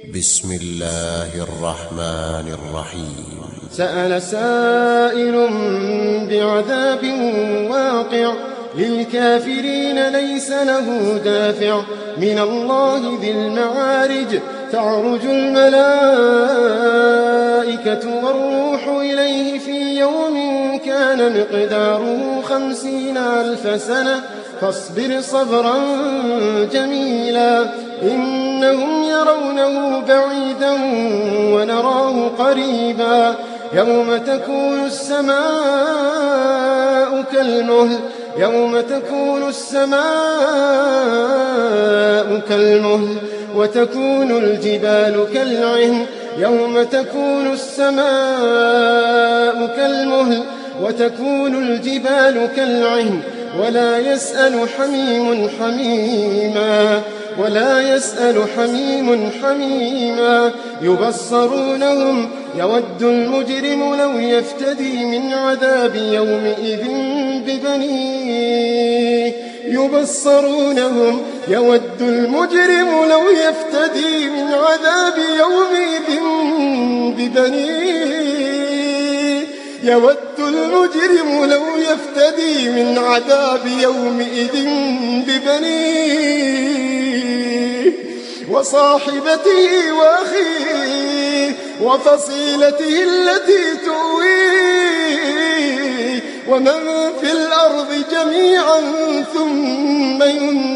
بسم الله الرحمن الرحيم. سأل سائل بعذاب واقع للكافرين ليس له دافع من الله ذي المعارج تعرج الملائكة والروح إليه في يوم كان مقداره 50,000 سنة فاصبر صبرا جميلا إنهم يرونه بعيدا ونراه قريبا يوم تكون السماء كالمهل وتكون الجبال كالعهن يوم تكون السماء كالمهل وتكون الجبال كالعهن ولا يسأل حميم حميما يبصرونهم يود المجرم لو يفتدي من عذاب يومئذ ببنيه وصاحبته وأخيه وفصيلته التي تؤويه ومن في الأرض جميعا ثم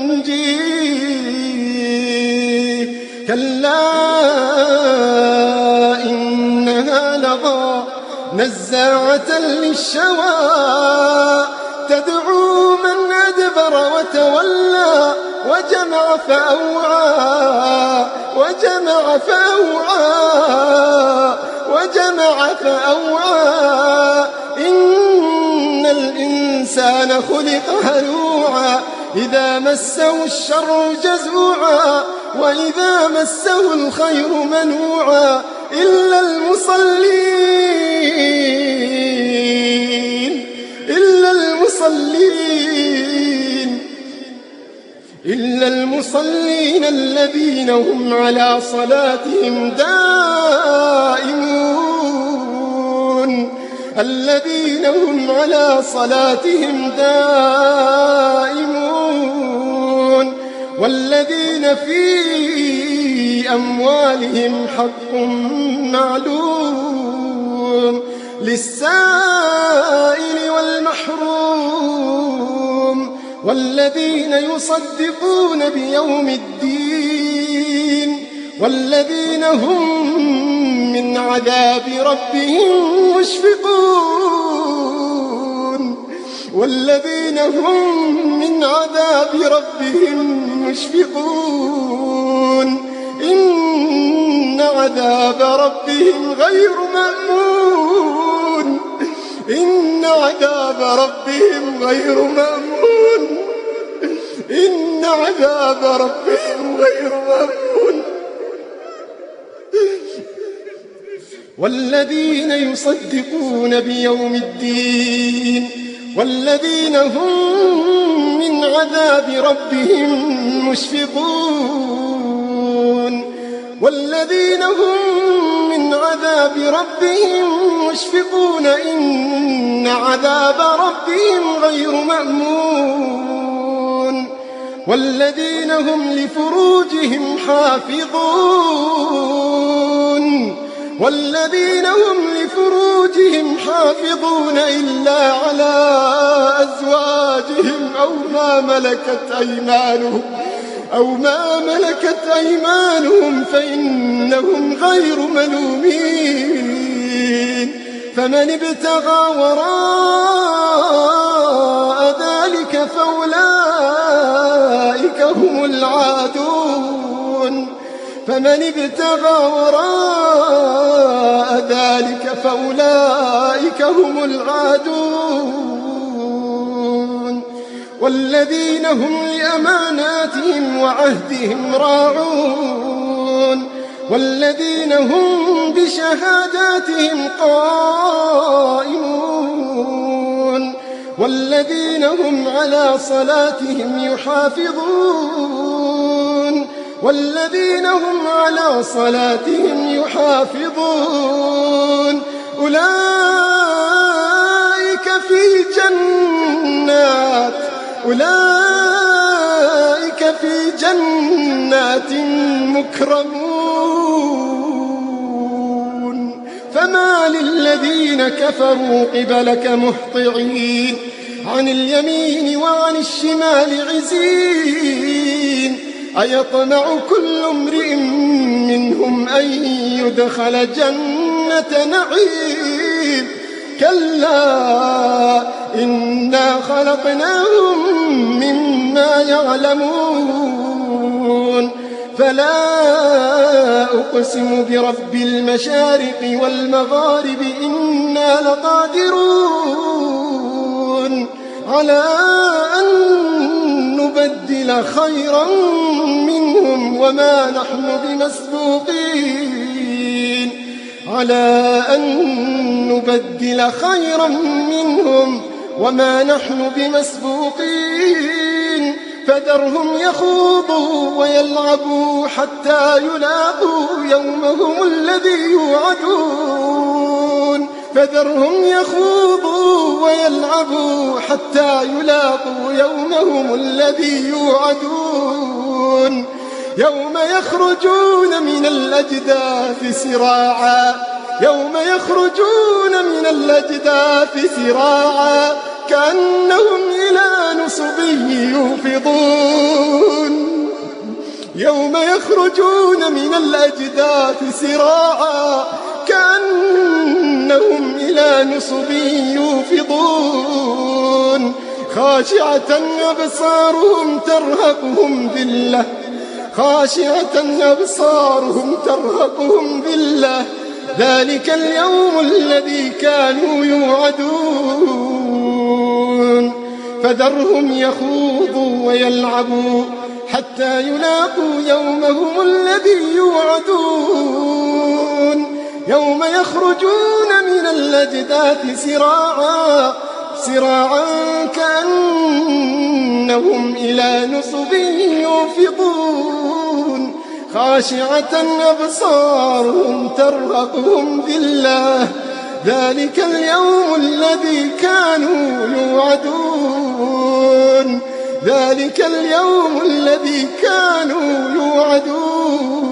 ينجيه كلا إنها لظى نزاعة للشوى تدعو من أدبر وتولى وجمع فأوعى إن الإنسان خلق هلوعا إذا مسه الشر جزوعا وإذا مسه الخير منوعا إلا المصلين الذين هم على صلاتهم دائمون والذين في أموالهم حق معلوم للسائل والمحروم والذين يصدقون بيوم الدين والذين هم من عذاب ربهم مشفقون إن عذاب ربهم غير مأمون والذين يصدقون بيوم الدين والذين هم من عذاب ربهم مشفقون إن عذاب ربهم غير مأمون والذين هم لفروجهم حافظون إلا على أزواجهم أو ما ملكت أيمانهم فإنهم غير ملومين فمن ابتغى وراء ذلك فأولئك هم العادون والذين هم لأماناتهم وعهدهم راعون والذين هم بشهاداتهم قائمون والذين هم على صلاتهم يحافظون والذين هم على صلاتهم يحافظون أولئك في جنات مكرمون فما للذين كفروا قبلك مهطعين عن اليمين وعن الشمال عزين أيطمع كل امرئ منهم أن يدخل جنة نعيم كلا إنا خلقناهم مما يعلمون فلا أقسم برب المشارق والمغارب إنا لقادرون على أن نبدل خيرا منهم وما نحن بمسبوقين على أن نبدل خيرا منهم وما نحن بمسبوقين فذرهم يخوضوا ويلعبوا حتى يلاقوا يومهم الذي يوعدون فذرهم يخوضوا ويلعبوا حتى يلاقوا يومهم الذي يوعدون يوم يخرجون من الأجداث سراعا كأنهم إلى نصب يوفضون يوم يخرجون من الأجداث سراعا كأنهم إلى نصب يوفضون خاشعة أبصارهم ترهقهم ذلة ذلك اليوم الذي كانوا يوعدون فذرهم يخوضوا ويلعبوا حتى يلاقوا يومهم الذي يوعدون يوم يخرجون من الأجداث سراعا كأنهم إلى نصب يوفضون خاشعة أبصارهم ترهقهم ذلة ذلك اليوم الذي كانوا يوعدون